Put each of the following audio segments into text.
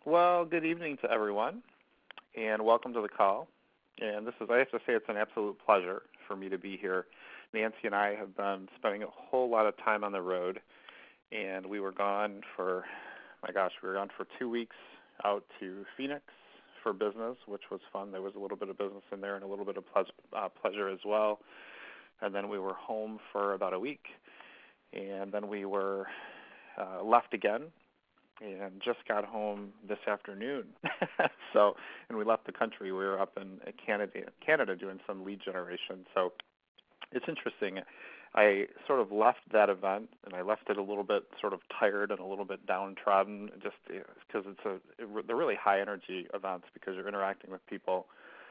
Well, good evening to everyone, and welcome to the call. And I have to say, it's an absolute pleasure for me to be here. Nancy and I have been spending a whole lot of time on the road, and we were gone for, my gosh, we were gone for 2 weeks out to Phoenix for business, which was fun. There was a little bit of business in there and a little bit of pleasure as well. And then we were home for about a week, and then we were left again and just got home this afternoon. And we left the country. We were up in Canada doing some lead generation. So it's interesting. I sort of left that event, and I left it a little bit sort of tired and a little bit downtrodden, just because they're really high energy events because you're interacting with people,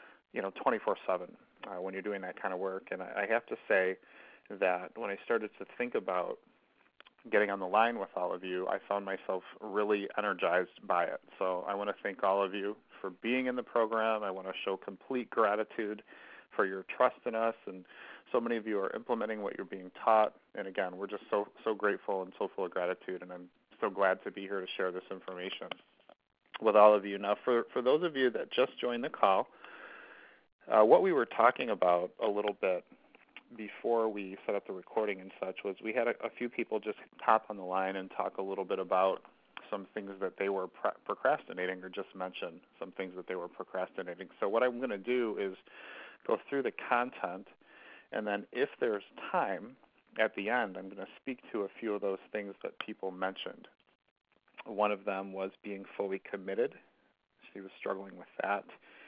24/7 when you're doing that kind of work. And I have to say that when I started to think about getting on the line with all of you, I found myself really energized by it. So I want to thank all of you for being in the program. I want to show complete gratitude for your trust in us, and so many of you are implementing what you're being taught. And again, we're just so grateful and so full of gratitude, and I'm so glad to be here to share this information with all of you. Now, for those of you that just joined the call, what we were talking about a little bit before we set up the recording and such was we had a few people just hop on the line and talk a little bit about some things that they were procrastinating, or just mention some things that they were procrastinating. So what I'm going to do is go through the content, and then if there's time at the end, I'm going to speak to a few of those things that people mentioned. One of them was being fully committed. She was struggling with that.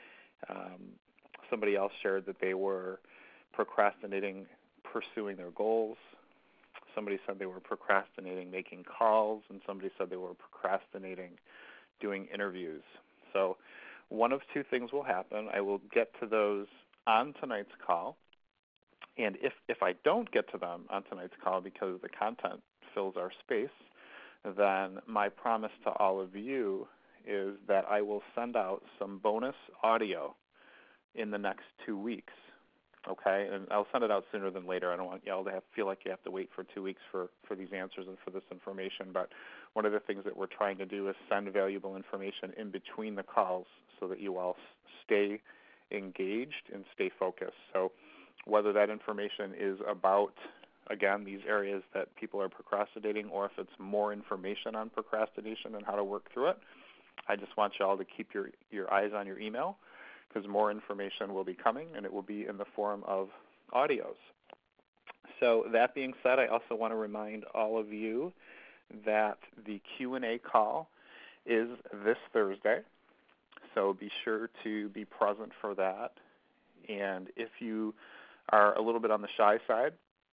Somebody else shared that they were procrastinating pursuing their goals. Somebody said they were procrastinating making calls, and somebody said they were procrastinating doing interviews. So one of two things will happen. I will get to those on tonight's call, and if I don't get to them on tonight's call because the content fills our space, then my promise to all of you is that I will send out some bonus audio in the next 2 weeks. Okay, and I'll send it out sooner than later. I don't want y'all to feel like you have to wait for 2 weeks for these answers and for this information. But one of the things that we're trying to do is send valuable information in between the calls so that you all stay engaged and stay focused. So whether that information is about, again, these areas that people are procrastinating, or if it's more information on procrastination and how to work through it, I just want you all to keep your eyes on your email, because more information will be coming, and it will be in the form of audios. So that being said, I also want to remind all of you that the Q&A call is this Thursday, so be sure to be present for that. And if you are a little bit on the shy side,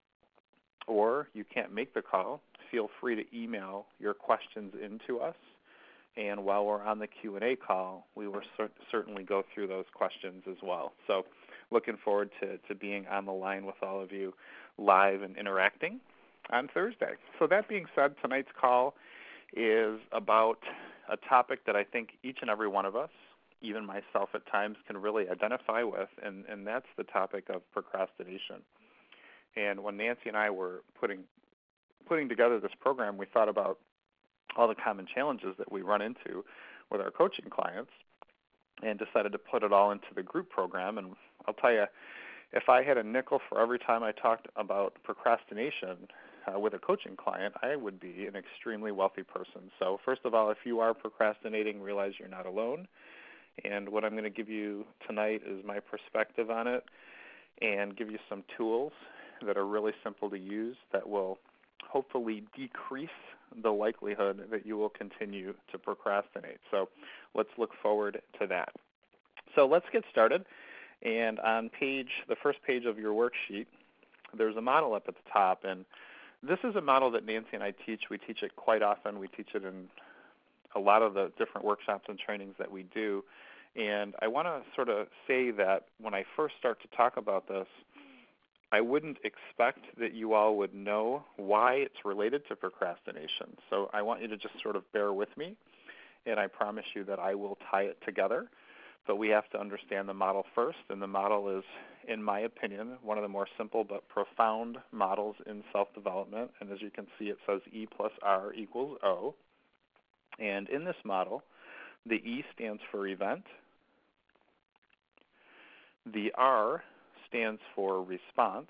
or you can't make the call, feel free to email your questions into us. And while we're on the Q&A call, we will certainly go through those questions as well. So looking forward to being on the line with all of you live and interacting on Thursday. So that being said, tonight's call is about a topic that I think each and every one of us, even myself at times, can really identify with, and that's the topic of procrastination. And when Nancy and I were putting together this program, we thought about all the common challenges that we run into with our coaching clients, and decided to put it all into the group program. And I'll tell you, if I had a nickel for every time I talked about procrastination with a coaching client, I would be an extremely wealthy person. So first of all, if you are procrastinating, realize you're not alone. And what I'm going to give you tonight is my perspective on it, and give you some tools that are really simple to use that will hopefully decrease the likelihood that you will continue to procrastinate. So let's look forward to that. So let's get started. And on the first page of your worksheet, there's a model up at the top. And this is a model that Nancy and I teach. We teach it quite often. We teach it in a lot of the different workshops and trainings that we do. And I want to sort of say that when I first start to talk about this, I wouldn't expect that you all would know why it's related to procrastination. So I want you to just sort of bear with me, and I promise you that I will tie it together. But we have to understand the model first, and the model is, in my opinion, one of the more simple but profound models in self-development. And as you can see, it says E plus R equals O. And in this model, The E stands for event. The R stands for response.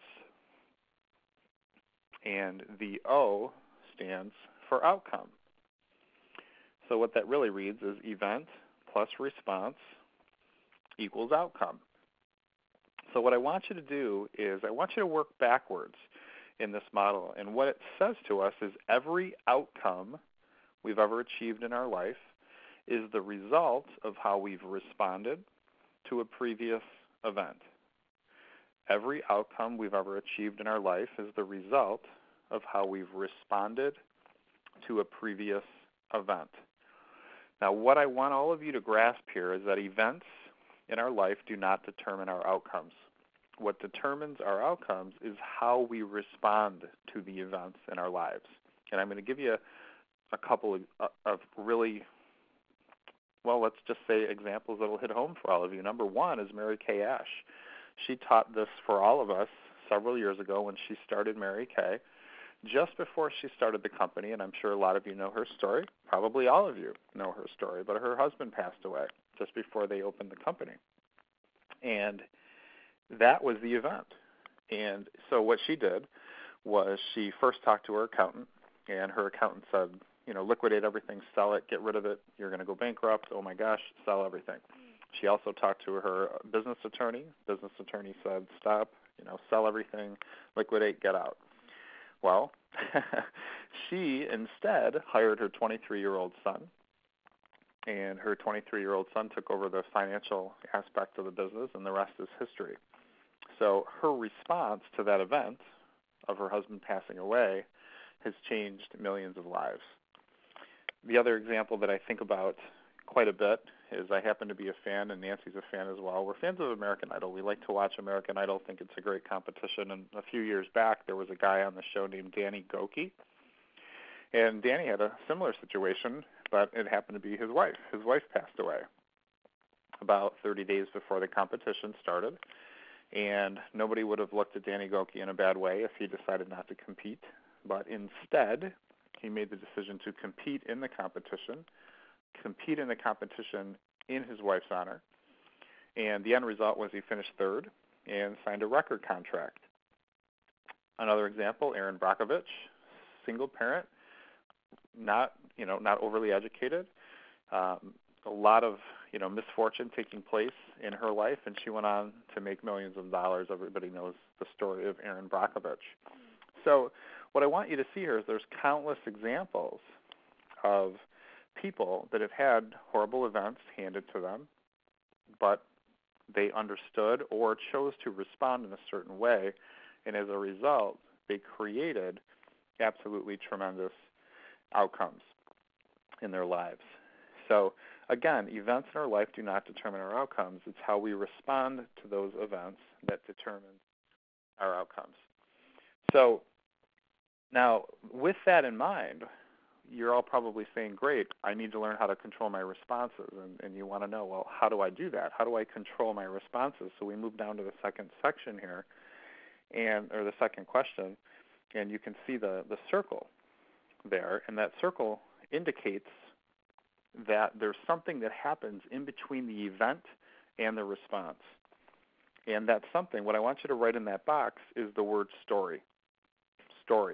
And the O stands for outcome. So what that really reads is event plus response equals outcome. So what I want you to do is I want you to work backwards in this model. And what it says to us is every outcome we've ever achieved in our life is the result of how we've responded to a previous event. Every outcome we've ever achieved in our life is the result of how we've responded to a previous event. Now, what I want all of you to grasp here is that events in our life do not determine our outcomes. What determines our outcomes is how we respond to the events in our lives. And I'm going to give you a couple of really, well, let's just say examples that will hit home for all of you. Number one is Mary Kay Ash. She taught this for all of us several years ago when she started Mary Kay. Just before she started the company, and I'm sure a lot of you know her story, probably all of you know her story, but her husband passed away just before they opened the company. And that was the event. And so what she did was she first talked to her accountant, and her accountant said, liquidate everything, sell it, get rid of it, you're going to go bankrupt, oh my gosh, sell everything. She also talked to her business attorney. Business attorney said, stop, sell everything, liquidate, get out. Well, she instead hired her 23-year-old son, and her 23-year-old son took over the financial aspect of the business, and the rest is history. So her response to that event of her husband passing away has changed millions of lives. The other example that I think about quite a bit is I happen to be a fan, and Nancy's a fan as well. We're fans of American Idol. We like to watch American Idol, think it's a great competition. And a few years back, there was a guy on the show named Danny Gokey. And Danny had a similar situation, but it happened to be his wife. His wife passed away about 30 days before the competition started. And nobody would have looked at Danny Gokey in a bad way if he decided not to compete. But instead, he made the decision to compete in the competition in his wife's honor. And the end result was he finished third and signed a record contract. Another example, Erin Brockovich, single parent, not overly educated, a lot of misfortune taking place in her life, and she went on to make millions of dollars. Everybody knows the story of Erin Brockovich. So what I want you to see here is there's countless examples of people that have had horrible events handed to them, but they understood or chose to respond in a certain way, and as a result, they created absolutely tremendous outcomes in their lives. So again, events in our life do not determine our outcomes. It's how we respond to those events that determines our outcomes. So now, with that in mind, you're all probably saying, great, I need to learn how to control my responses. And you want to know, well, how do I do that? How do I control my responses? So we move down to the second section here, or the second question, and you can see the circle there, and that circle indicates that there's something that happens in between the event and the response. And that something, what I want you to write in that box is the word story. Story.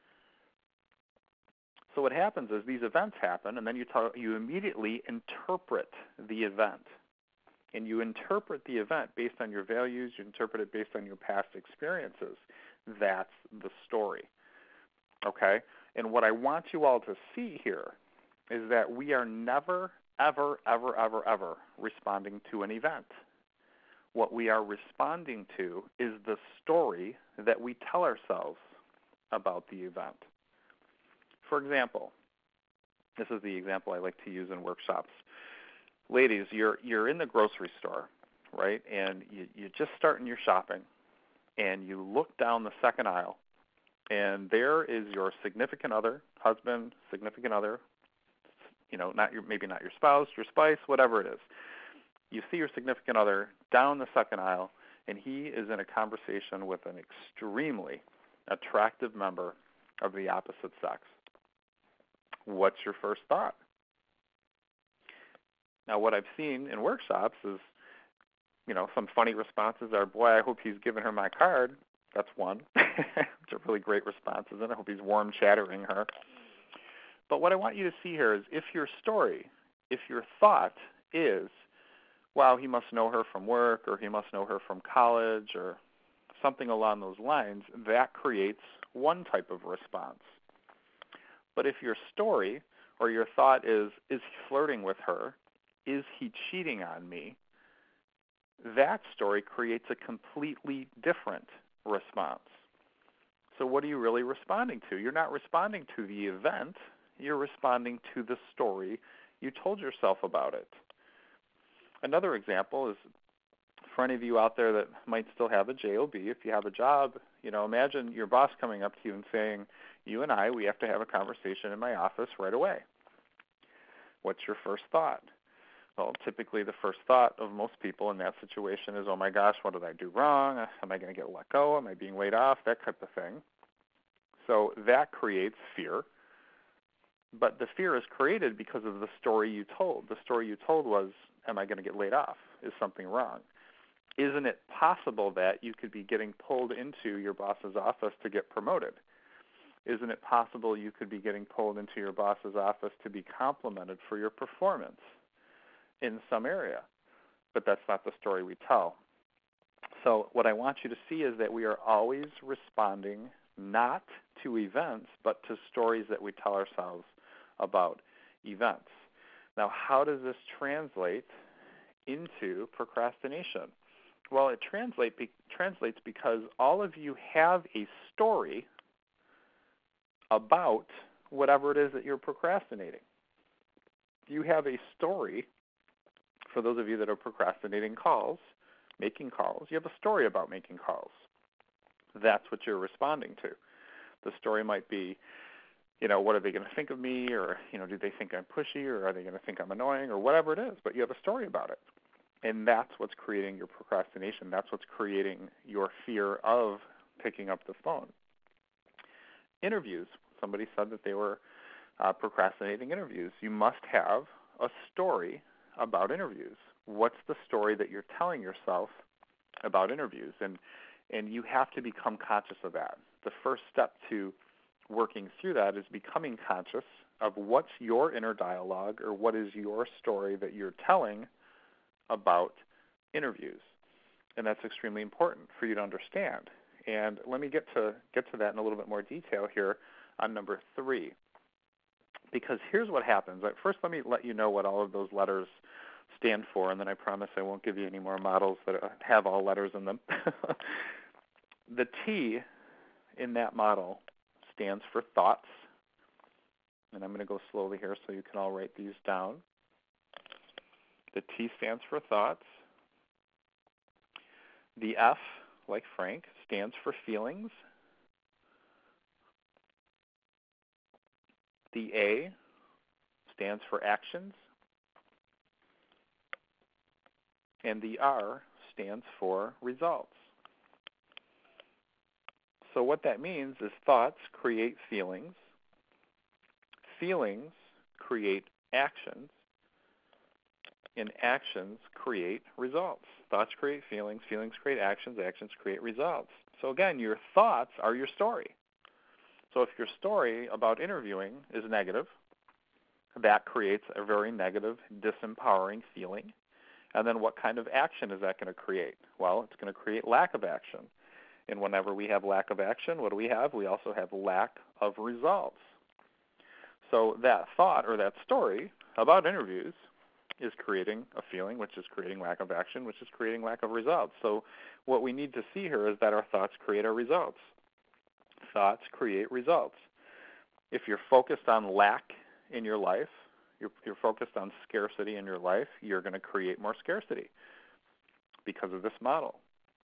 So what happens is these events happen, and then you immediately interpret the event. And you interpret the event based on your values. You interpret it based on your past experiences. That's the story. Okay? And what I want you all to see here is that we are never, ever, ever, ever, ever responding to an event. What we are responding to is the story that we tell ourselves about the event. For example, this is the example I like to use in workshops. Ladies, you're in the grocery store, right? And you're just starting your shopping, and you look down the second aisle, and there is your significant other, husband, significant other, maybe not your spouse, your spice, whatever it is. You see your significant other down the second aisle, and he is in a conversation with an extremely attractive member of the opposite sex. What's your first thought? Now, what I've seen in workshops is, some funny responses are, boy, I hope he's giving her my card. That's one. Which are really great responses, and I hope he's warm chattering her. But what I want you to see here is if your thought is, wow, he must know her from work, or he must know her from college, or something along those lines, that creates one type of response. But if your story or your thought is he flirting with her? Is he cheating on me? That story creates a completely different response. So what are you really responding to? You're not responding to the event. You're responding to the story you told yourself about it. Another example is, for any of you out there that might still have a job, if you have a job, imagine your boss coming up to you and saying, you and we have to have a conversation in my office right away. What's your first thought? Well, typically the first thought of most people in that situation is, oh my gosh, what did I do wrong? Am I going to get let go? Am I being laid off? That type of thing. So that creates fear. But the fear is created because of the story you told. The story you told was, am I going to get laid off? Is something wrong? Isn't it possible that you could be getting pulled into your boss's office to get promoted? Isn't it possible you could be getting pulled into your boss's office to be complimented for your performance in some area? But that's not the story we tell. So what I want you to see is that we are always responding not to events, but to stories that we tell ourselves about events. Now, how does this translate into procrastination? Well, it translates because all of you have a story about whatever it is that you're procrastinating. You have a story, for those of you that are procrastinating making calls, you have a story about making calls. That's what you're responding to. The story might be, what are they going to think of me, or, do they think I'm pushy, or are they going to think I'm annoying, or whatever it is, but you have a story about it. And that's what's creating your procrastination. That's what's creating your fear of picking up the phone. Interviews. Somebody said that they were procrastinating interviews. You must have a story about interviews. What's the story that you're telling yourself about interviews? And you have to become conscious of that. The first step to working through that is becoming conscious of what's your inner dialogue, or what is your story that you're telling about interviews. And that's extremely important for you to understand. And let me get to that in a little bit more detail here on number 3. Because here's what happens. First, let me let you know what all of those letters stand for, and then I promise I won't give you any more models that have all letters in them. The T in that model stands for thoughts. And I'm going to go slowly here so you can all write these down. The T stands for thoughts. The F, like Frank, stands for feelings. The A stands for actions. And the R stands for results. So what that means is thoughts create feelings. Feelings create actions. And actions create results. Thoughts create feelings. Feelings create actions. Actions create results. So again, your thoughts are your story. So if your story about interviewing is negative, that creates a very negative, disempowering feeling. And then what kind of action is that going to create? Well, it's going to create lack of action. And whenever we have lack of action, what do we have? We also have lack of results. So that thought or that story about interviews is creating a feeling, which is creating lack of action, which is creating lack of results. So what we need to see here is that our thoughts create our results. Thoughts create results. If you're focused on lack in your life, you're focused on scarcity in your life, you're going to create more scarcity because of this model.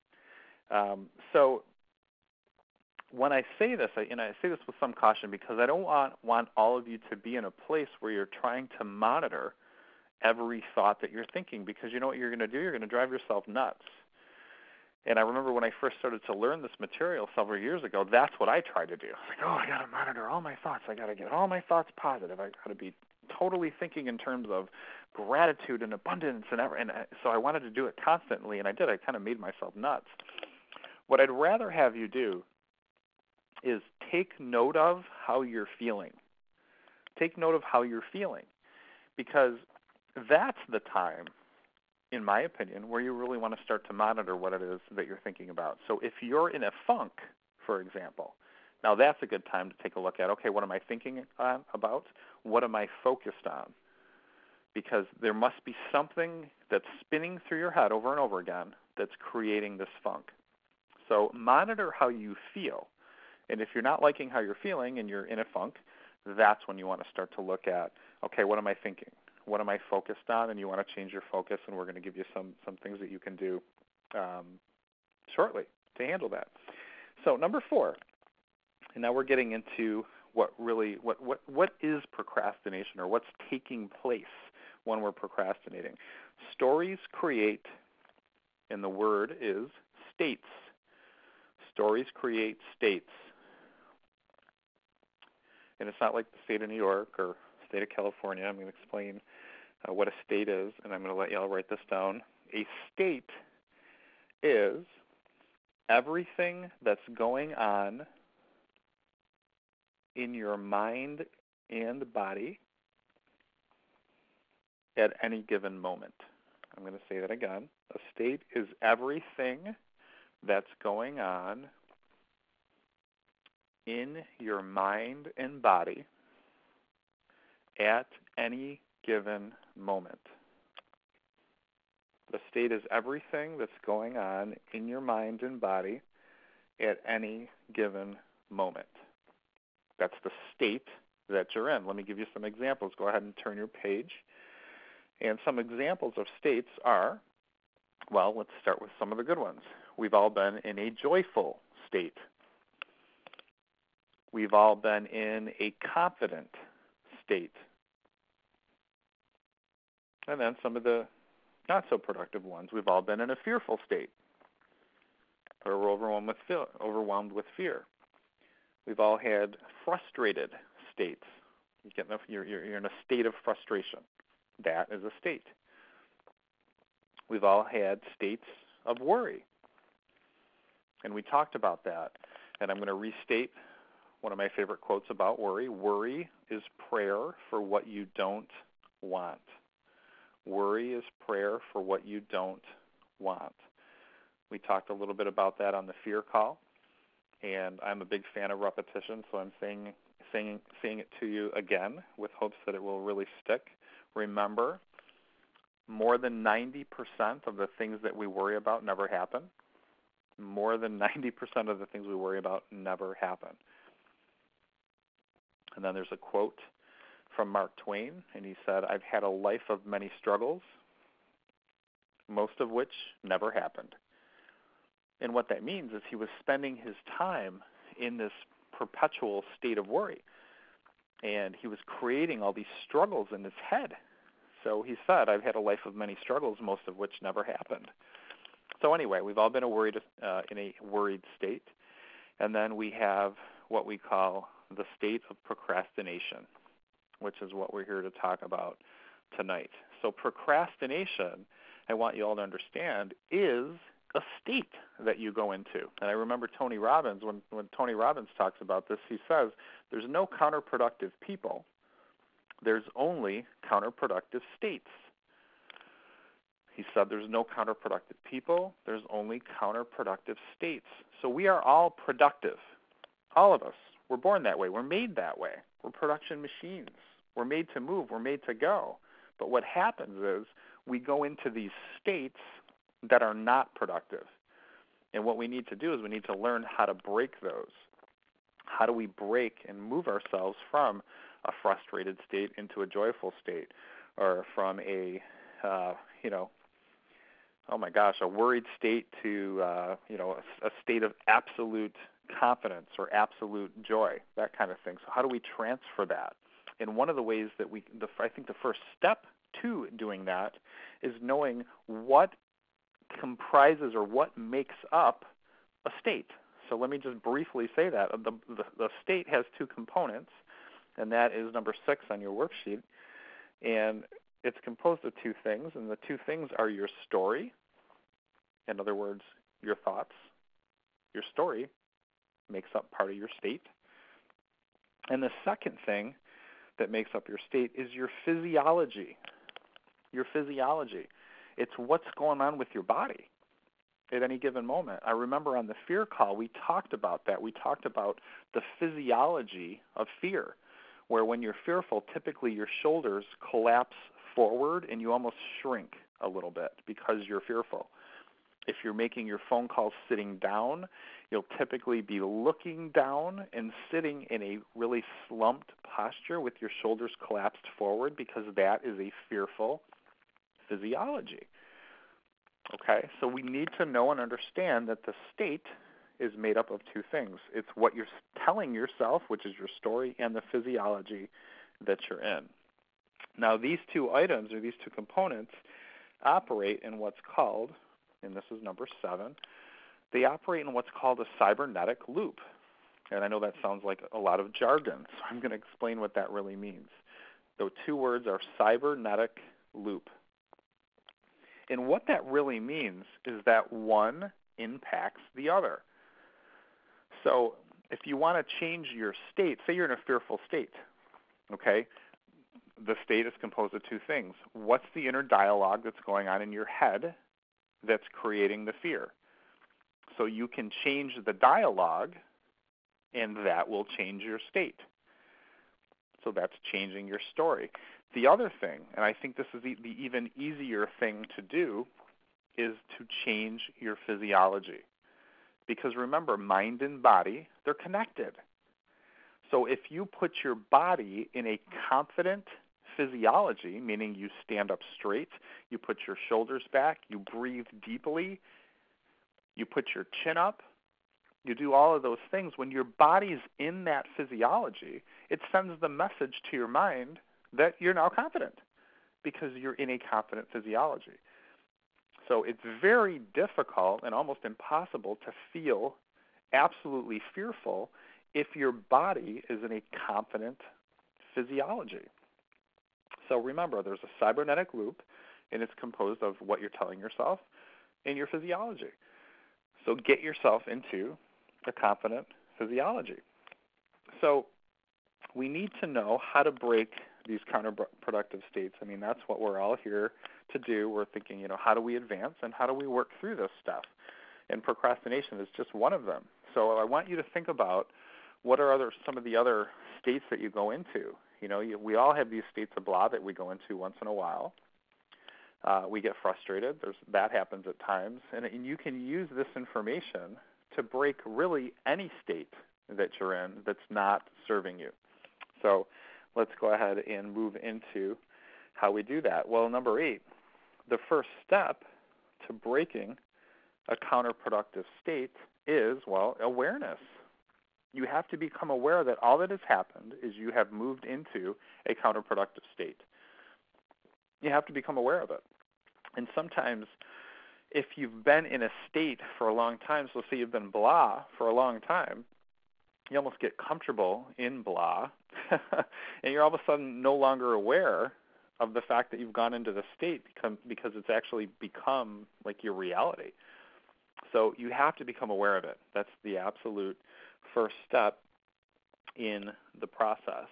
So when I say this, I say this with some caution because I don't want all of you to be in a place where you're trying to monitor every thought that you're thinking, because you know what you're going to do? You're going to drive yourself nuts. And I remember when I first started to learn this material several years ago, that's what I tried to do. I was like, I got to monitor all my thoughts. I got to get all my thoughts positive. I got to be totally thinking in terms of gratitude and abundance so I wanted to do it constantly, and I did. I kind of made myself nuts. What I'd rather have you do is take note of how you're feeling. Take note of how you're feeling, because that's the time, in my opinion, where you really want to start to monitor what it is that you're thinking about. So if you're in a funk, for example, now that's a good time to take a look at, okay, what am I thinking about? What am I focused on? Because there must be something that's spinning through your head over and over again that's creating this funk. So monitor how you feel. And if you're not liking how you're feeling and you're in a funk, that's when you want to start to look at, okay, what am I thinking? What am I focused on? And you want to change your focus, and we're going to give you some things that you can do shortly to handle that. So number 4, and now we're getting into what is procrastination, or what's taking place when we're procrastinating. Stories create, and the word is states. Stories create states. And it's not like the state of New York or state of California. I'm going to explain what a state is, and I'm going to let y'all write this down. A state is everything that's going on in your mind and body at any given moment. I'm going to say that again. A state is everything that's going on in your mind and body at any given moment. The state is everything that's going on in your mind and body at any given moment. That's the state that you're in. Let me give you some examples. Go ahead and turn your page. And some examples of states are, well, let's start with some of the good ones. We've all been in a joyful state. We've all been in a confident state. And then some of the not so productive ones. We've all been in a fearful state, or we're overwhelmed with fear. We've all had frustrated states. You're in a state of frustration. That is a state. We've all had states of worry. And we talked about that. And I'm going to restate one of my favorite quotes about worry. Worry is prayer for what you don't want. Worry is prayer for what you don't want. We talked a little bit about that on the fear call, and I'm a big fan of repetition, so I'm saying it to you again with hopes that it will really stick. Remember, more than 90% of the things that we worry about never happen. More than 90% of the things we worry about never happen. And then there's a quote from Mark Twain, and he said, "I've had a life of many struggles, most of which never happened." And what that means is he was spending his time in this perpetual state of worry, and he was creating all these struggles in his head. So he said, "I've had a life of many struggles, most of which never happened." So anyway, we've all been in a worried state. And then we have what we call the state of procrastination, which is what we're here to talk about tonight. So procrastination, I want you all to understand, is a state that you go into. And I remember Tony Robbins, when Tony Robbins talks about this, he says, there's no counterproductive people. There's only counterproductive states. He said there's no counterproductive people. There's only counterproductive states. So we are all productive, all of us. We're born that way. We're made that way. We're production machines. We're made to move. We're made to go. But what happens is we go into these states that are not productive. And what we need to do is we need to learn how to break those. How do we break and move ourselves from a frustrated state into a joyful state, or from a, a worried state to, a state of absolute confidence or absolute joy, that kind of thing. So how do we transfer that? And one of the ways that I think the first step to doing that is knowing what comprises or what makes up a state. So let me just briefly say that. The state has two components, and that is number 6 on your worksheet. And it's composed of two things, and the two things are your story, in other words, your thoughts. Your story makes up part of your state. And the second thing that makes up your state is your physiology. Your physiology. It's what's going on with your body at any given moment. I remember on the fear call, we talked about that. We talked about the physiology of fear, where when you're fearful, typically your shoulders collapse forward and you almost shrink a little bit because you're fearful. If you're making your phone calls sitting down, you'll typically be looking down and sitting in a really slumped posture with your shoulders collapsed forward because that is a fearful physiology. Okay, so we need to know and understand that the state is made up of two things. It's what you're telling yourself, which is your story, and the physiology that you're in. Now, these two items, or these two components, operate in what's called, and this is number 7, they operate in what's called a cybernetic loop. And I know that sounds like a lot of jargon, so I'm going to explain what that really means. The two words are cybernetic loop. And what that really means is that one impacts the other. So if you want to change your state, say you're in a fearful state, okay? The state is composed of two things. What's the inner dialogue that's going on in your head that's creating the fear? So you can change the dialogue, and that will change your state. So that's changing your story. The other thing, and I think this is the even easier thing to do, is to change your physiology. Because remember, mind and body, they're connected. So if you put your body in a confident physiology, meaning you stand up straight, you put your shoulders back, you breathe deeply, you put your chin up, you do all of those things, when your body's in that physiology, it sends the message to your mind that you're now confident because you're in a confident physiology. So it's very difficult and almost impossible to feel absolutely fearful if your body is in a confident physiology. So remember, there's a cybernetic loop, and it's composed of what you're telling yourself and your physiology. So get yourself into a confident physiology. So we need to know how to break these counterproductive states. I mean, that's what we're all here to do. We're thinking, how do we advance and how do we work through this stuff? And procrastination is just one of them. So I want you to think about what are some of the other states that you go into. We all have these states of blah that we go into once in a while. We get frustrated. That happens at times. And you can use this information to break really any state that you're in that's not serving you. So let's go ahead and move into how we do that. Well, number 8, the first step to breaking a counterproductive state is, awareness. You have to become aware that all that has happened is you have moved into a counterproductive state. You have to become aware of it. And sometimes if you've been in a state for a long time, so say you've been blah for a long time, you almost get comfortable in blah, and you're all of a sudden no longer aware of the fact that you've gone into the state because it's actually become like your reality. So you have to become aware of it. That's the absolute first step in the process.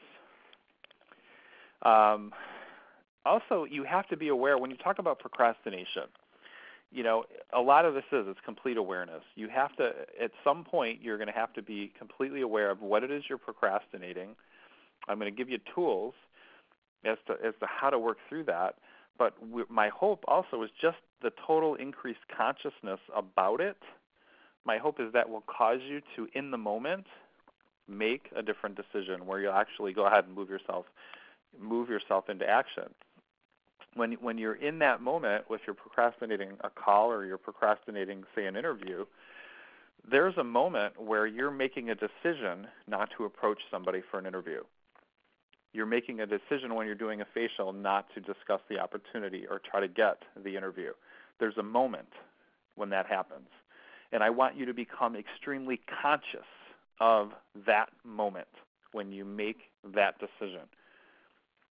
Also, you have to be aware when you talk about procrastination. A lot of this is complete awareness. You have to, at some point, you're going to have to be completely aware of what it is you're procrastinating. I'm going to give you tools as to how to work through that. But my hope also is just the total increased consciousness about it. My hope is that will cause you to, in the moment, make a different decision where you'll actually go ahead and move yourself into action. When you're in that moment, if you're procrastinating a call or you're procrastinating, say, an interview, there's a moment where you're making a decision not to approach somebody for an interview. You're making a decision when you're doing a facial not to discuss the opportunity or try to get the interview. There's a moment when that happens. And I want you to become extremely conscious of that moment when you make that decision.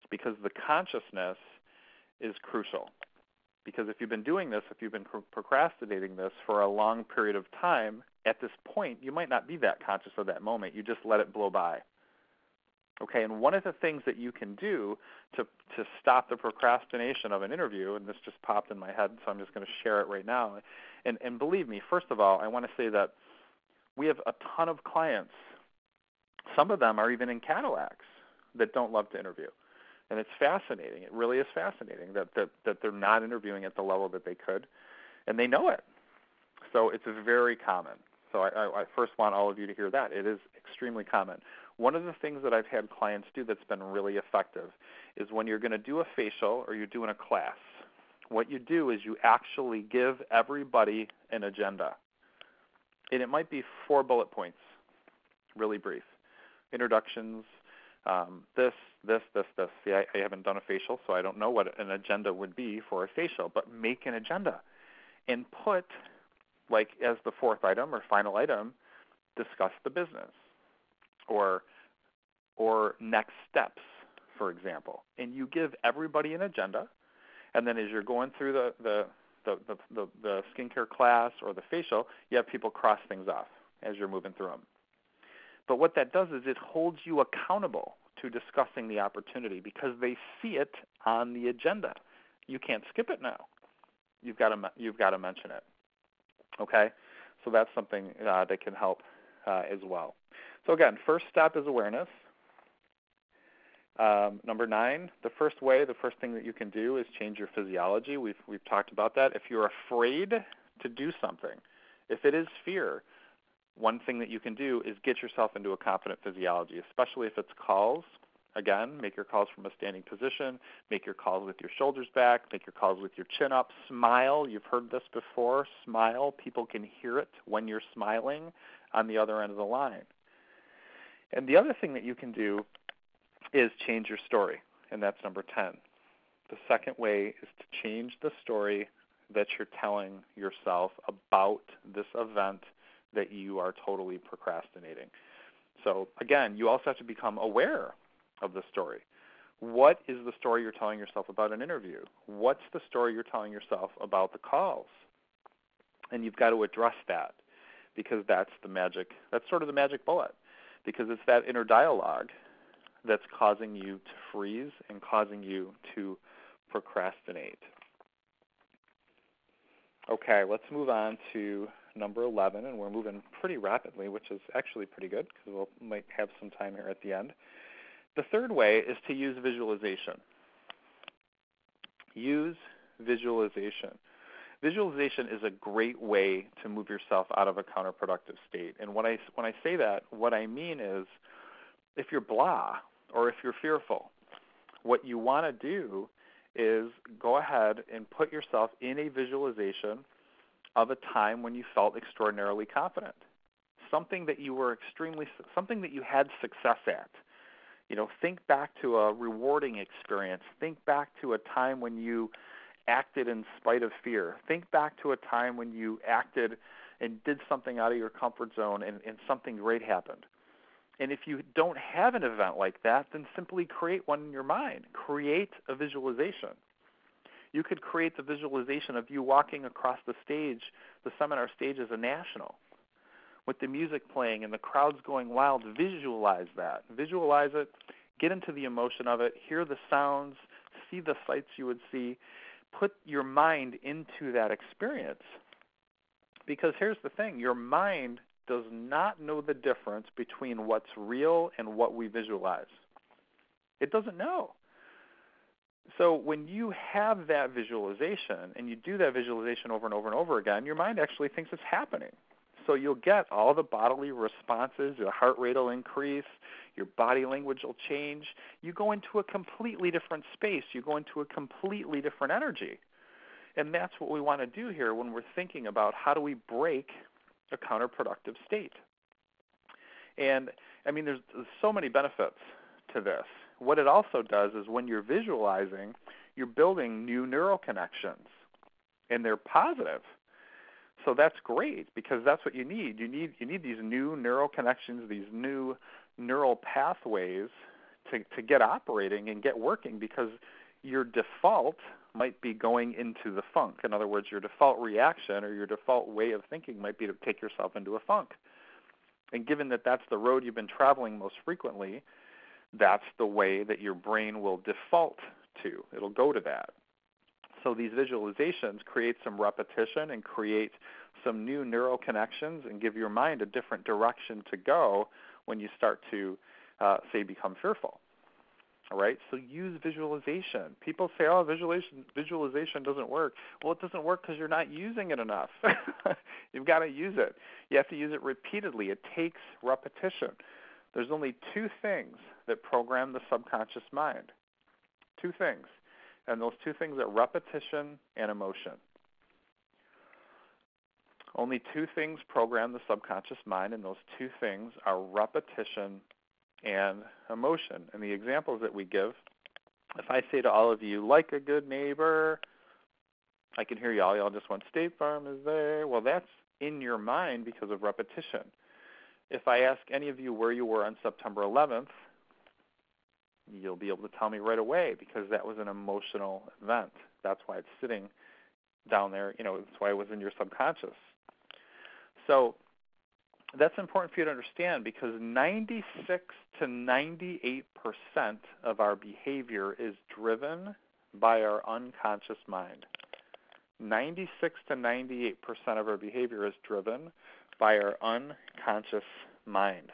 because the consciousness is crucial. Because if you've been doing this, if you've been procrastinating this for a long period of time, at this point, you might not be that conscious of that moment. You just let it blow by. Okay, and one of the things that you can do to stop the procrastination of an interview, and this just popped in my head, so I'm just going to share it right now. And believe me, first of all, I want to say that we have a ton of clients. Some of them are even in Cadillacs that don't love to interview. And it's fascinating. It really is fascinating that they're not interviewing at the level that they could, and they know it. So it's very common. So I first want all of you to hear that. It is extremely common. One of the things that I've had clients do that's been really effective is when you're going to do a facial or you're doing a class, what you do is you actually give everybody an agenda. And it might be 4 bullet points, really brief. Introductions, this. See, I haven't done a facial, so I don't know what an agenda would be for a facial, but make an agenda and put, like as the 4th item or final item, discuss the business or next steps, for example. And you give everybody an agenda, and then as you're going through the skincare class or the facial, you have people cross things off as you're moving through them. But what that does is it holds you accountable to discussing the opportunity because they see it on the agenda. You can't skip it now. You've got to mention it. Okay, so that's something that can help as well. So again, first step is awareness. Number 9, the first thing that you can do is change your physiology. We've talked about that. If you're afraid to do something, if it is fear, one thing that you can do is get yourself into a confident physiology, especially if it's calls. Again, make your calls from a standing position. Make your calls with your shoulders back. Make your calls with your chin up. Smile. You've heard this before. Smile. People can hear it when you're smiling on the other end of the line. And the other thing that you can do is change your story, and that's number 10. The second way is to change the story that you're telling yourself about this event that you are totally procrastinating. So again, you also have to become aware of the story. What is the story you're telling yourself about an interview? What's the story you're telling yourself about the calls? And you've got to address that because that's sort of the magic bullet, because it's that inner dialogue that's causing you to freeze and causing you to procrastinate. Okay, let's move on to number 11, and we're moving pretty rapidly, which is actually pretty good because we might have some time here at the end. The third way is to use visualization. Use visualization. Visualization is a great way to move yourself out of a counterproductive state. And when I say that, what I mean is if you're blah or if you're fearful, what you want to do is go ahead and put yourself in a visualization of a time when you felt extraordinarily confident, something that you had success at. Think back to a rewarding experience. Think back to a time when you acted in spite of fear. Think back to a time when you acted and did something out of your comfort zone and something great happened. And if you don't have an event like that, then simply create one in your mind. Create a visualization. You could create the visualization of you walking across the stage, the seminar stage as a national, with the music playing and the crowds going wild. Visualize that. Visualize it. Get into the emotion of it. Hear the sounds. See the sights you would see. Put your mind into that experience. Because here's the thing. Your mind does not know the difference between what's real and what we visualize. It doesn't know. So when you have that visualization and you do that visualization over and over and over again, your mind actually thinks it's happening. So you'll get all the bodily responses, your heart rate will increase, your body language will change. You go into a completely different space. You go into a completely different energy. And that's what we want to do here when we're thinking about how do we break a counterproductive state. And, there's so many benefits to this. What it also does is when you're visualizing, you're building new neural connections, and they're positive. So that's great because that's what you need. You need these new neural connections, these new neural pathways to get operating and get working, because your default might be going into the funk. In other words, your default reaction or your default way of thinking might be to take yourself into a funk. And given that that's the road you've been traveling most frequently, that's the way that your brain will default to. It'll go to that. So these visualizations create some repetition and create some new neural connections and give your mind a different direction to go when you start to, say, become fearful. All right, so use visualization. People say, oh, visualization doesn't work. Well, it doesn't work because you're not using it enough. You've got to use it. You have to use it repeatedly. It takes repetition. There's only two things that program the subconscious mind. Two things. And those two things are repetition and emotion. Only two things program the subconscious mind, and those two things are repetition and emotion. And the examples that we give, if I say to all of you, like a good neighbor, I can hear y'all. Y'all just went, State Farm is there. Well, that's in your mind because of repetition. If I ask any of you where you were on September 11th, you'll be able to tell me right away because that was an emotional event. That's why it's sitting down there. That's why it was in your subconscious. So that's important for you to understand, because 96 to 98% of our behavior is driven by our unconscious mind. 96 to 98% of our behavior is driven by our unconscious mind.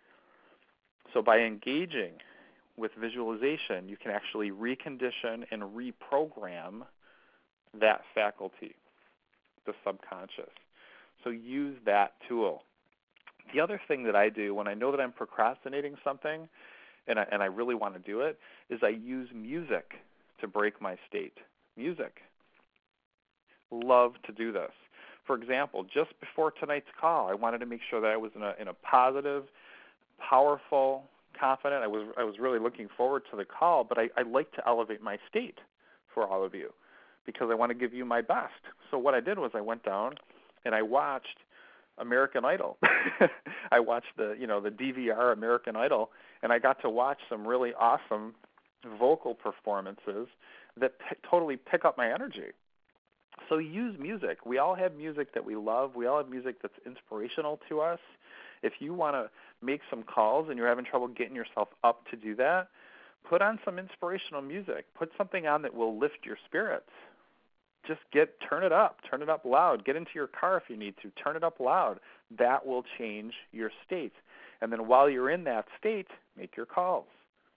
So by engaging with visualization, you can actually recondition and reprogram that faculty, the subconscious. So use that tool. The other thing that I do when I know that I'm procrastinating something and I really want to do it is I use music to break my state. Music. Love to do this. For example, just before tonight's call, I wanted to make sure that I was in a positive, powerful, confident. I was really looking forward to the call, but I like to elevate my state for all of you because I want to give you my best. So what I did was I went down and I watched American Idol. I watched the DVR American Idol, and I got to watch some really awesome vocal performances that totally pick up my energy. So use music. We all have music that we love. We all have music that's inspirational to us. If you want to make some calls and you're having trouble getting yourself up to do that, put on some inspirational music. Put something on that will lift your spirits. Just turn it up loud. Get into your car if you need to. Turn it up loud. That will change your state. And then while you're in that state, make your calls.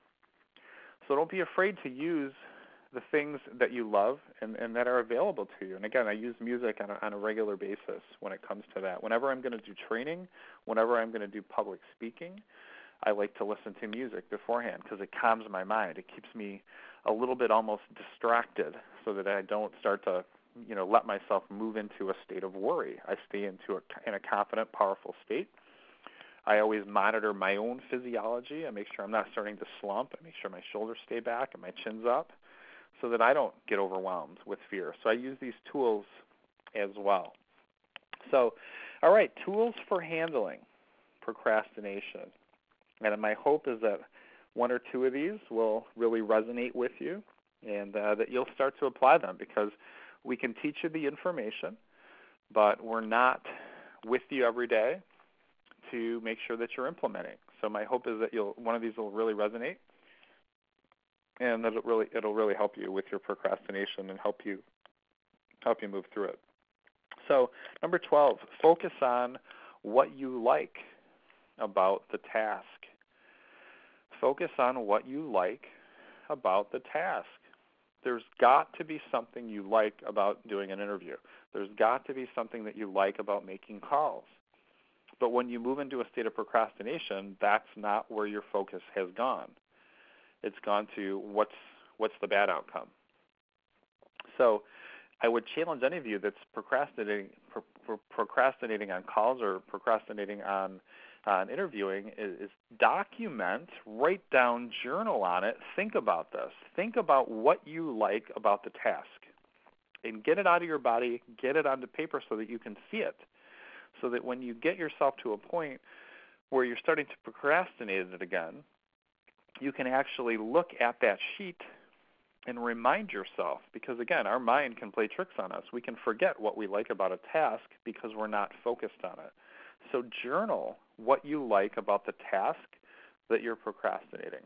So don't be afraid to use the things that you love and that are available to you. And again, I use music on a regular basis when it comes to that. Whenever I'm going to do training, whenever I'm going to do public speaking, I like to listen to music beforehand because it calms my mind. It keeps me a little bit almost distracted so that I don't start to, let myself move into a state of worry. I stay in a confident, powerful state. I always monitor my own physiology. I make sure I'm not starting to slump. I make sure my shoulders stay back and my chin's up so that I don't get overwhelmed with fear. So I use these tools as well. So, all right, tools for handling procrastination. And my hope is that one or two of these will really resonate with you and that you'll start to apply them, because we can teach you the information, but we're not with you every day to make sure that you're implementing. So my hope is that one of these will really resonate, and that it'll really help you with your procrastination and help you move through it. So number 12, focus on what you like about the task. Focus on what you like about the task. There's got to be something you like about doing an interview. There's got to be something that you like about making calls. But when you move into a state of procrastination, that's not where your focus has gone. It's gone to what's the bad outcome. So I would challenge any of you that's procrastinating on calls or procrastinating on interviewing is document, write down, journal on it, think about this. Think about what you like about the task and get it out of your body, get it onto paper so that you can see it, so that when you get yourself to a point where you're starting to procrastinate it again, you can actually look at that sheet and remind yourself, because again, our mind can play tricks on us. We can forget what we like about a task because we're not focused on it. So journal what you like about the task that you're procrastinating.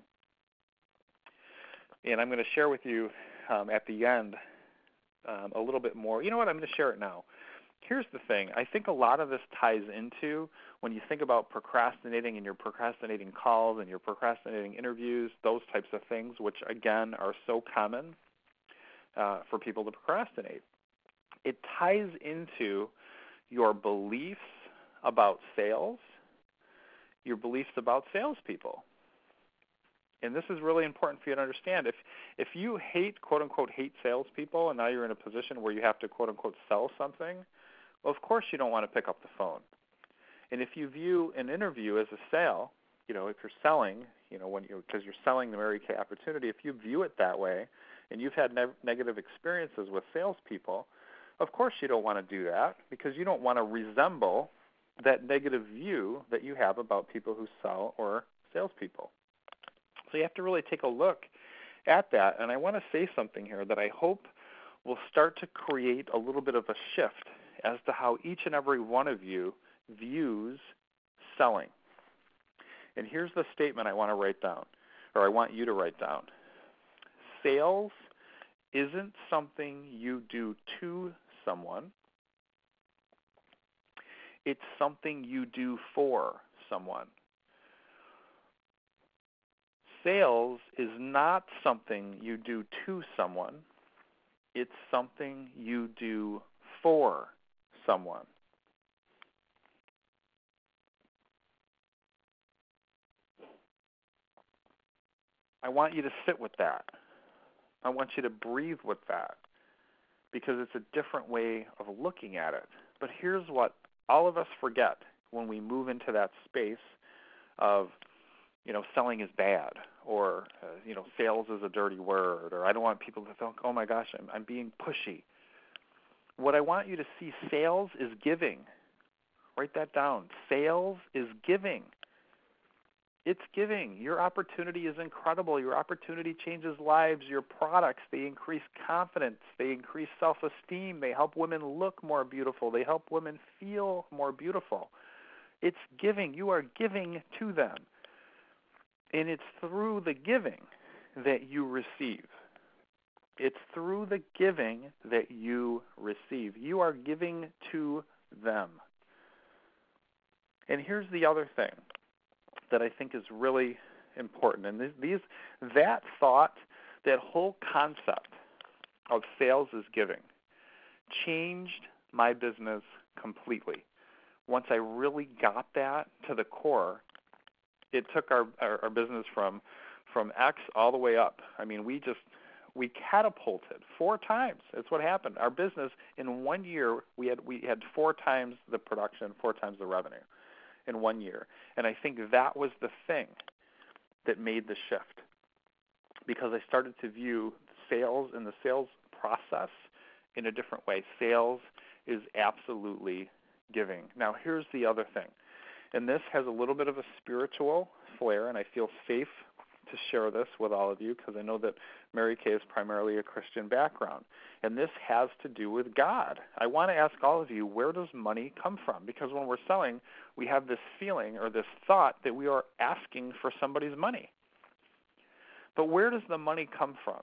And I'm going to share with you at the end a little bit more. You know what? I'm going to share it now. Here's the thing. I think a lot of this ties into when you think about procrastinating and you're procrastinating calls and you're procrastinating interviews, those types of things, which, again, are so common for people to procrastinate. It ties into your beliefs about sales, your beliefs about salespeople. And this is really important for you to understand. If you hate, quote-unquote, hate salespeople, and now you're in a position where you have to, quote-unquote, sell something, well, of course you don't want to pick up the phone. And if you view an interview as a sale, if you're selling, because you're selling the Mary Kay opportunity, if you view it that way, and you've had negative experiences with salespeople, of course you don't want to do that because you don't want to resemble that negative view that you have about people who sell or salespeople. So you have to really take a look at that. And I want to say something here that I hope will start to create a little bit of a shift as to how each and every one of you views selling. And here's the statement I want to write down, or I want you to write down. Sales isn't something you do to someone. It's something you do for someone. Sales is not something you do to someone. It's something you do for someone. I want you to sit with that. I want you to breathe with that because it's a different way of looking at it. But here's what all of us forget when we move into that space of, selling is bad, or, sales is a dirty word, or I don't want people to think, oh my gosh, I'm being pushy. What I want you to see, sales is giving. Write that down. Sales is giving. It's giving. Your opportunity is incredible. Your opportunity changes lives. Your products, they increase confidence. They increase self-esteem. They help women look more beautiful. They help women feel more beautiful. It's giving. You are giving to them. And it's through the giving that you receive. It's through the giving that you receive. You are giving to them. And here's the other thing that I think is really important. And that thought, that whole concept of sales is giving, changed my business completely. Once I really got that to the core, it took our business from X all the way up. I mean, we catapulted 4 times. That's what happened. Our business in 1 year, we had 4 times the production, 4 times the revenue in 1 year. And I think that was the thing that made the shift, because I started to view sales and the sales process in a different way. Sales is absolutely giving. Now, here's the other thing. And this has a little bit of a spiritual flair, and I feel safe to share this with all of you because I know that Mary Kay is primarily a Christian background. And this has to do with God. I want to ask all of you, where does money come from? Because when we're selling, we have this feeling or this thought that we are asking for somebody's money. But where does the money come from?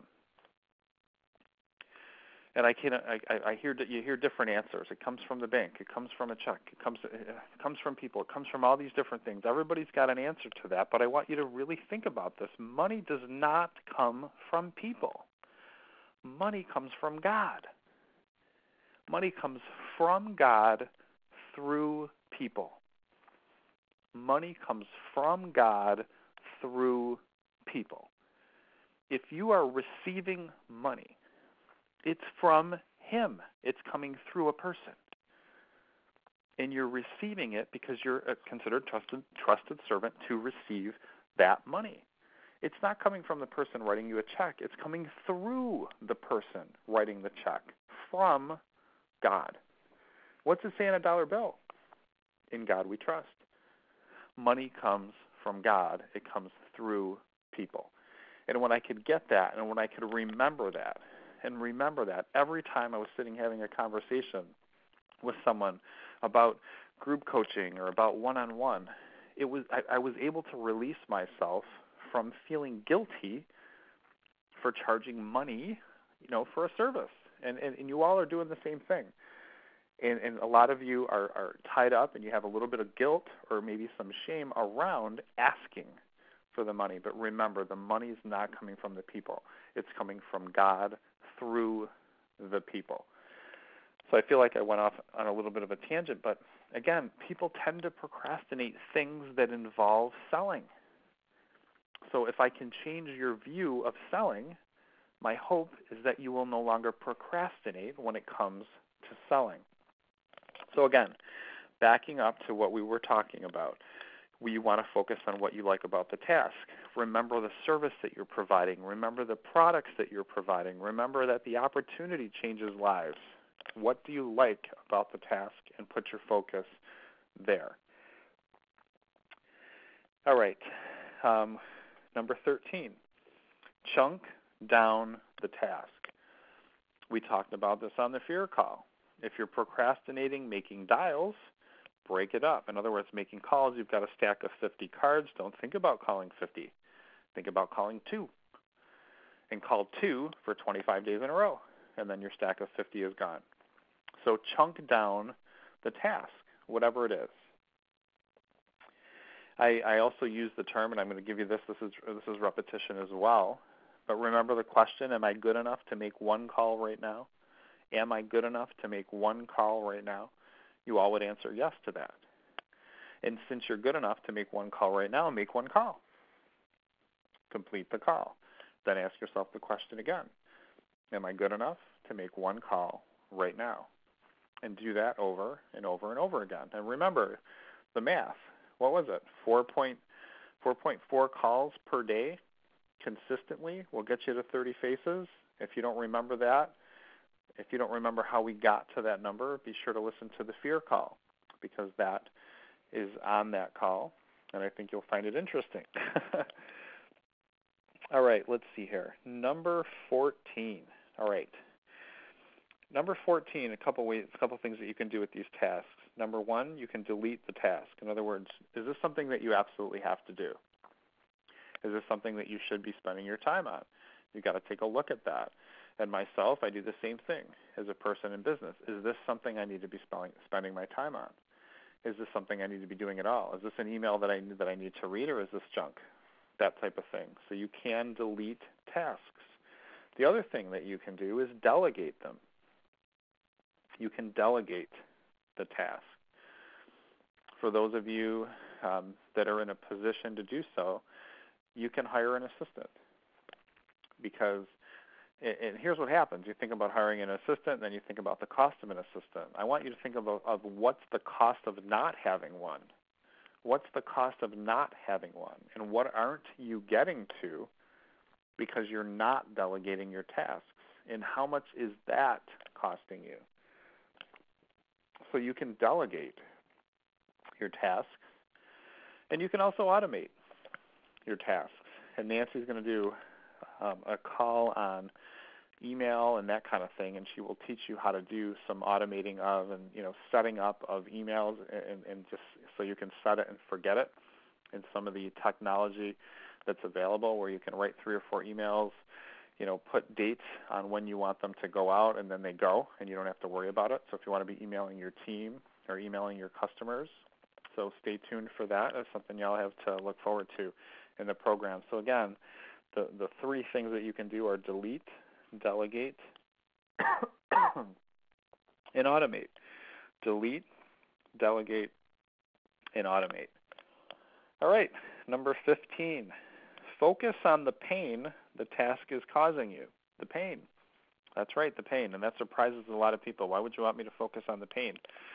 And you hear different answers. It comes from the bank. It comes from a check. It comes from people. It comes from all these different things. Everybody's got an answer to that, but I want you to really think about this. Money does not come from people. Money comes from God. Money comes from God through people. Money comes from God through people. If you are receiving money, it's from Him. It's coming through a person. And you're receiving it because you're considered trusted servant to receive that money. It's not coming from the person writing you a check. It's coming through the person writing the check from God. What's it say on a dollar bill? In God we trust. Money comes from God. It comes through people. And when I could get that, and when I could remember that, every time I was sitting having a conversation with someone about group coaching or about one-on-one, I was able to release myself from feeling guilty for charging money, for a service. And you all are doing the same thing. And a lot of you are tied up and you have a little bit of guilt or maybe some shame around asking for the money. But remember, the money's not coming from the people. It's coming from God through the people. So I feel like I went off on a little bit of a tangent, but again, people tend to procrastinate things that involve selling. So if I can change your view of selling, my hope is that you will no longer procrastinate when it comes to selling. So again, backing up to what we were talking about, we want to focus on what you like about the task. Remember the service that you're providing. Remember the products that you're providing. Remember that the opportunity changes lives. What do you like about the task, and put your focus there. All right. Number 13, chunk down the task. We talked about this on the fear call. If you're procrastinating making dials, break it up. In other words, making calls, you've got a stack of 50 cards. Don't think about calling 50. Think about calling 2. And call 2 for 25 days in a row, and then your stack of 50 is gone. So chunk down the task, whatever it is. I also use the term, and I'm going to give you this. This is repetition as well. But remember the question, am I good enough to make one call right now? Am I good enough to make one call right now? You all would answer yes to that. And since you're good enough to make one call right now, make one call. Complete the call. Then ask yourself the question again. Am I good enough to make one call right now? And do that over and over and over again. And remember the math. What was it? 4.4 calls per day consistently will get you to 30 faces. If you don't remember that, if you don't remember how we got to that number, be sure to listen to the fear call, because that is on that call, and I think you'll find it interesting. All right, let's see here. Number 14. All right. Number 14, a couple things that you can do with these tasks. Number 1, you can delete the task. In other words, is this something that you absolutely have to do? Is this something that you should be spending your time on? You've got to take a look at that. And myself, I do the same thing as a person in business. Is this something I need to be spending my time on? Is this something I need to be doing at all? Is this an email that I need to read, or is this junk? That type of thing. So you can delete tasks. The other thing that you can do is delegate them. You can delegate the task. For those of you that are in a position to do so, you can hire an assistant. Because, and here's what happens. You think about hiring an assistant, then you think about the cost of an assistant. I want you to think of what's the cost of not having one. What's the cost of not having one? And what aren't you getting to because you're not delegating your tasks? And how much is that costing you? So you can delegate your tasks, and you can also automate your tasks. And Nancy's going to do a call on email and that kind of thing, and she will teach you how to do some automating of and setting up of emails, and just so you can set it and forget it, and some of the technology that's available where you can write 3 or 4 emails, put dates on when you want them to go out, and then they go, and you don't have to worry about it. So if you want to be emailing your team or emailing your customers, so stay tuned for that. That's something y'all have to look forward to in the program. So again, the 3 things that you can do are delete, delegate, and automate. Delete, delegate, and automate. All right, number 15. Focus on the pain the task is causing you. The pain. That's right, the pain. And that surprises a lot of people. Why would you want me to focus on the pain?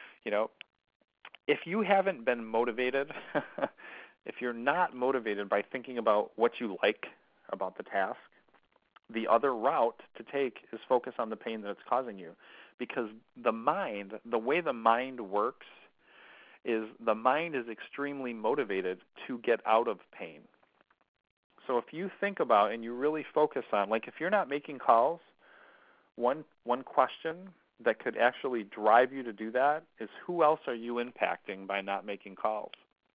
If you haven't been motivated, if you're not motivated by thinking about what you like about the task, the other route to take is focus on the pain that it's causing you. Because the way the mind works is the mind is extremely motivated to get out of pain. So if you think about and you really focus on, like if you're not making calls, one question that could actually drive you to do that is, who else are you impacting by not making calls?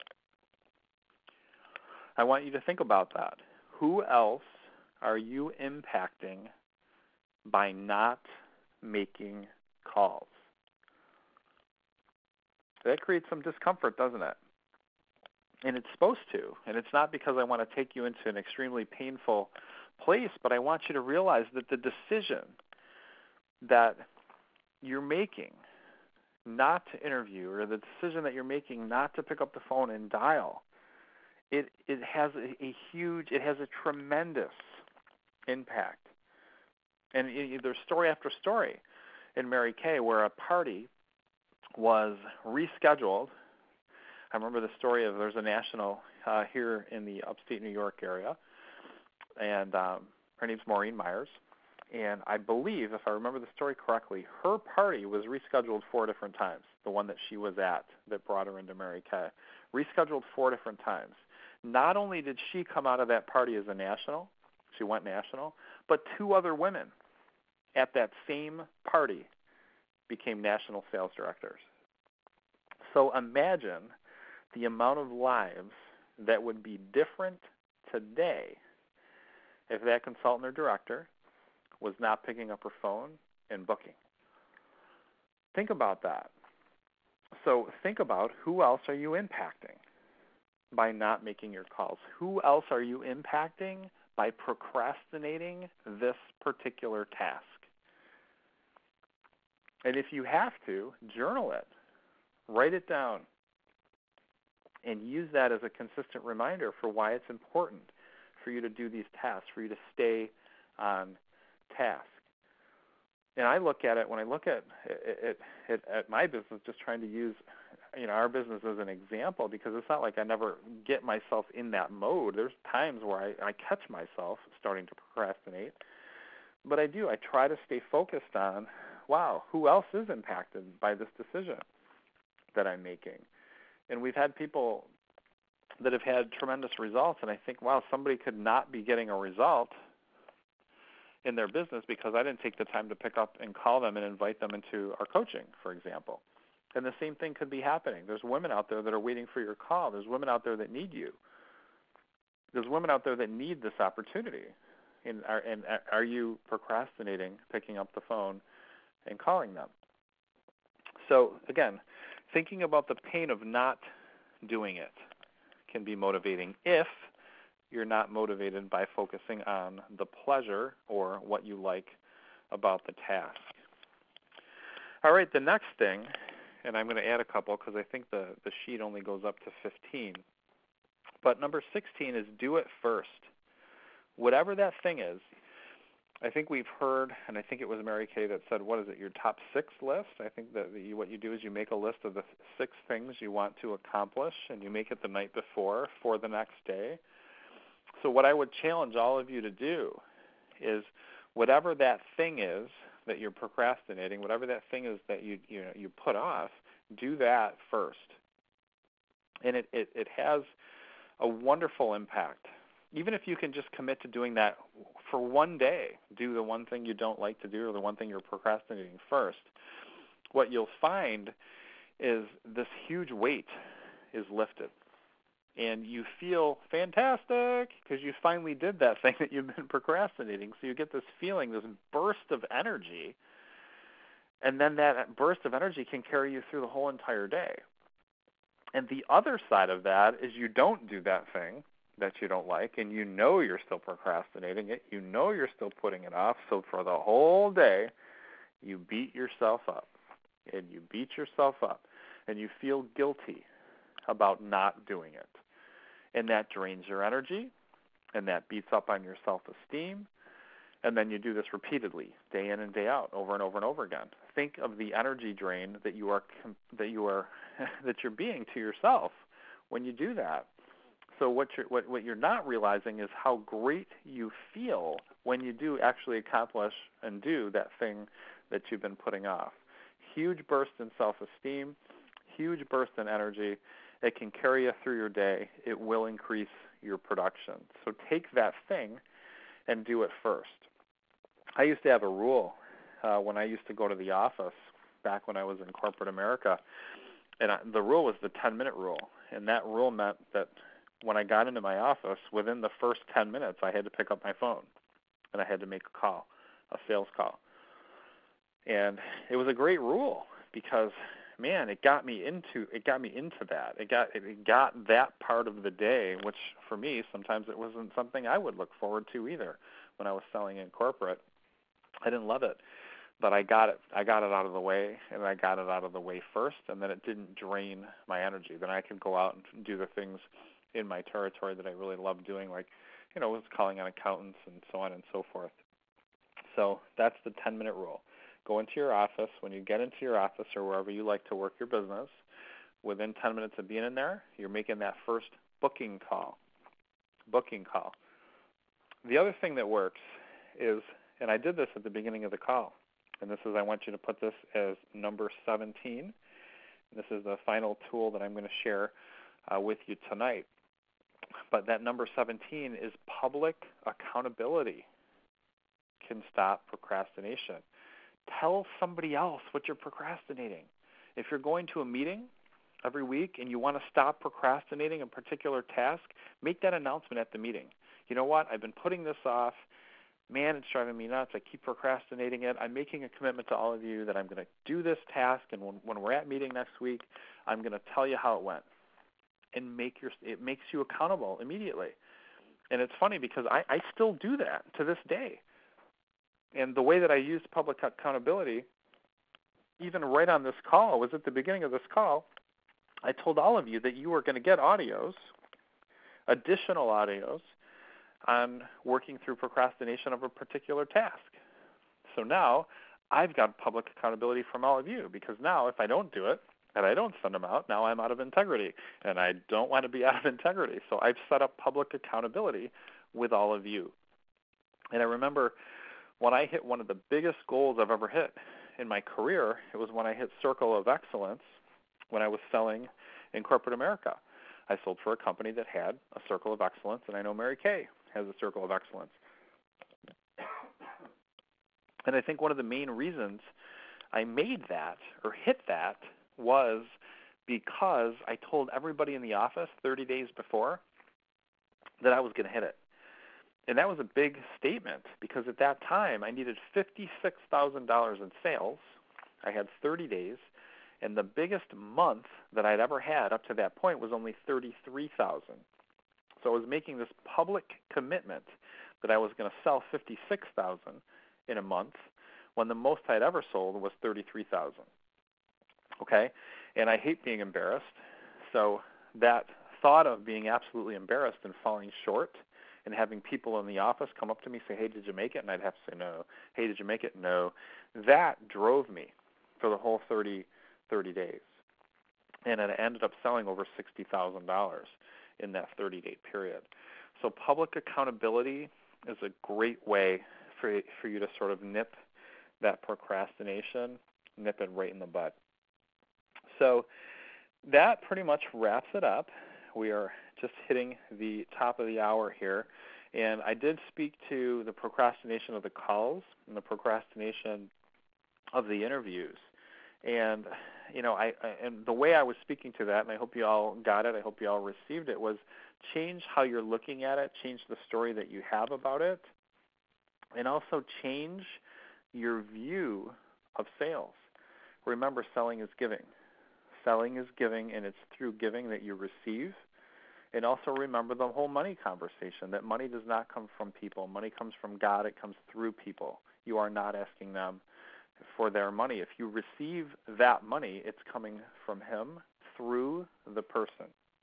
I want you to think about that. Who else are you impacting by not making calls? That creates some discomfort, doesn't it? And it's supposed to. And it's not because I want to take you into an extremely painful place, but I want you to realize that the decision that you're making not to interview, or the decision that you're making not to pick up the phone and dial, it has a tremendous impact. And there's story after story in Mary Kay where a party was rescheduled. I remember the story of, there's a national here in the upstate New York area, and her name's Maureen Myers. And I believe, if I remember the story correctly, her party was rescheduled 4 different times, the one that she was at that brought her into Mary Kay. Rescheduled 4 different times. Not only did she come out of that party as a national, she went national, but 2 other women at that same party became national sales directors. So imagine the amount of lives that would be different today if that consultant or director was not picking up her phone and booking. Think about that. So think about, who else are you impacting by not making your calls? Who else are you impacting by procrastinating this particular task? And if you have to, journal it. Write it down. And use that as a consistent reminder for why it's important for you to do these tasks, for you to stay on task. And I look at it, when I look at my business, just trying to use our business as an example, because it's not like I never get myself in that mode. There's times where I catch myself starting to procrastinate. But I do. I try to stay focused on, wow, who else is impacted by this decision that I'm making? And we've had people that have had tremendous results, and I think, wow, somebody could not be getting a result in their business because I didn't take the time to pick up and call them and invite them into our coaching, for example. And the same thing could be happening. There's women out there that are waiting for your call. There's women out there that need you. There's women out there that need this opportunity. And are you procrastinating picking up the phone and calling them? So, again, thinking about the pain of not doing it can be motivating if you're not motivated by focusing on the pleasure or what you like about the task. All right, the next thing, and I'm going to add a couple because I think the sheet only goes up to 15, but number 16 is do it first. Whatever that thing is, I think we've heard, and I think it was Mary Kay that said, what is it, your top 6 list? I think that what you do is you make a list of the 6 things you want to accomplish, and you make it the night before for the next day. So what I would challenge all of you to do is, whatever that thing is that you're procrastinating, whatever that thing is that you put off, do that first. And it has a wonderful impact. Even if you can just commit to doing that for one day, do the one thing you don't like to do or the one thing you're procrastinating first, what you'll find is this huge weight is lifted. And you feel fantastic because you finally did that thing that you've been procrastinating. So you get this feeling, this burst of energy, and then that burst of energy can carry you through the whole entire day. And the other side of that is you don't do that thing that you don't like, and you know you're still procrastinating it. You know you're still putting it off. So for the whole day, you beat yourself up, and you beat yourself up, and you feel guilty about not doing it. And that drains your energy, and that beats up on your self-esteem, and then you do this repeatedly, day in and day out, over and over and over again. Think of the energy drain that you're being to yourself when you do that. So what you're not realizing is how great you feel when you do actually accomplish and do that thing that you've been putting off. Huge burst in self-esteem, huge burst in energy. It can carry you through your day. It will increase your production. So take that thing and do it first. I used to have a rule when I used to go to the office back when I was in corporate America, and the rule was the 10-minute rule. And that rule meant that when I got into my office, within the first 10 minutes, I had to pick up my phone, and I had to make a call, a sales call. And it was a great rule because, man, it got me into that. It got that part of the day, which for me sometimes it wasn't something I would look forward to either. When I was selling in corporate, I didn't love it, but I got it out of the way, and I got it out of the way first, and then it didn't drain my energy. Then I could go out and do the things in my territory that I really love doing, like, was calling on accountants and so on and so forth. So that's the 10-minute rule. Go into your office. When you get into your office or wherever you like to work your business, within 10 minutes of being in there, you're making that first booking call. The other thing that works is, and I did this at the beginning of the call, and this is, I want you to put this as number 17. This is the final tool that I'm going to share with you tonight. But that number 17 is public accountability can stop procrastination. Tell somebody else what you're procrastinating. If you're going to a meeting every week and you want to stop procrastinating a particular task, make that announcement at the meeting. You know what? I've been putting this off. Man, it's driving me nuts. I keep procrastinating it. I'm making a commitment to all of you that I'm going to do this task, and when we're at meeting next week, I'm going to tell you how it went. And it makes you accountable immediately. And it's funny because I still do that to this day. And the way that I use public accountability, even right on this call, was at the beginning of this call, I told all of you that you were going to get additional audios, on working through procrastination of a particular task. So now I've got public accountability from all of you, because now if I don't do it and I don't send them out, now I'm out of integrity, and I don't want to be out of integrity. So I've set up public accountability with all of you. And I remember when I hit one of the biggest goals I've ever hit in my career, it was when I hit Circle of Excellence when I was selling in corporate America. I sold for a company that had a Circle of Excellence, and I know Mary Kay has a Circle of Excellence. And I think one of the main reasons I made that or hit that was because I told everybody in the office 30 days before that I was going to hit it. And that was a big statement, because at that time I needed $56,000 in sales. I had 30 days, and the biggest month that I'd ever had up to that point was only $33,000. So I was making this public commitment that I was going to sell $56,000 in a month, when the most I'd ever sold was $33,000. Okay? And I hate being embarrassed. So that thought of being absolutely embarrassed and falling short and having people in the office come up to me and say, "Hey, did you make it?" And I'd have to say no. "Hey, did you make it?" No. That drove me for the whole 30 days. And it ended up selling over $60,000 in that 30-day period. So public accountability is a great way for you to sort of nip that procrastination, nip it right in the bud. So that pretty much wraps it up. We are just hitting the top of the hour here. And I did speak to the procrastination of the calls and the procrastination of the interviews. And, and the way I was speaking to that, and I hope you all got it, I hope you all received it, was change how you're looking at it, change the story that you have about it, and also change your view of sales. Remember, selling is giving. Selling is giving, and it's through giving that you receive. And also remember the whole money conversation, that money does not come from people. Money comes from God. It comes through people. You are not asking them for their money. If you receive that money, it's coming from Him through the person.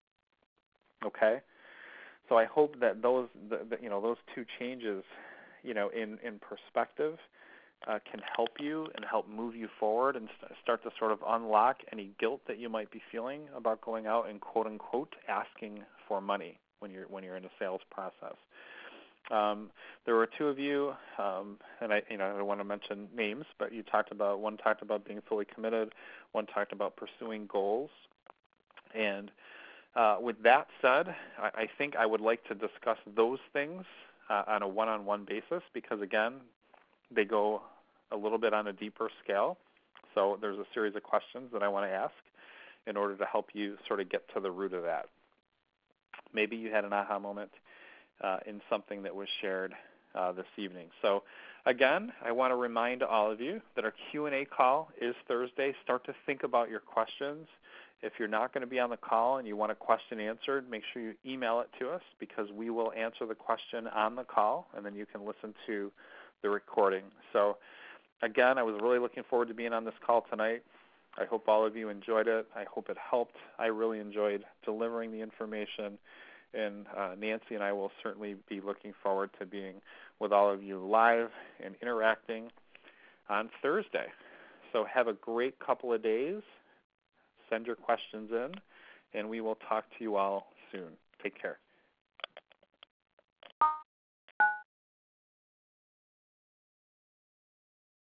Okay? So I hope that those two changes, in perspective, can help you and help move you forward and start to sort of unlock any guilt that you might be feeling about going out and quote unquote asking for money when you're in a sales process. There were two of you, and I don't want to mention names, but one talked about being fully committed, one talked about pursuing goals, and With that said, I think I would like to discuss those things on a one-on-one basis because, again, they go a little bit on a deeper scale. So there's a series of questions that I want to ask in order to help you sort of get to the root of that. Maybe you had an aha moment in something that was shared this evening. So again, I want to remind all of you that our Q&A call is Thursday. Start to think about your questions. If you're not going to be on the call and you want a question answered, make sure you email it to us because we will answer the question on the call, and then you can listen to the recording. So again, I was really looking forward to being on this call tonight. I hope all of you enjoyed it. I hope it helped. I really enjoyed delivering the information, and Nancy and I will certainly be looking forward to being with all of you live and interacting on Thursday. So have a great couple of days. Send your questions in, and we will talk to you all soon. Take care.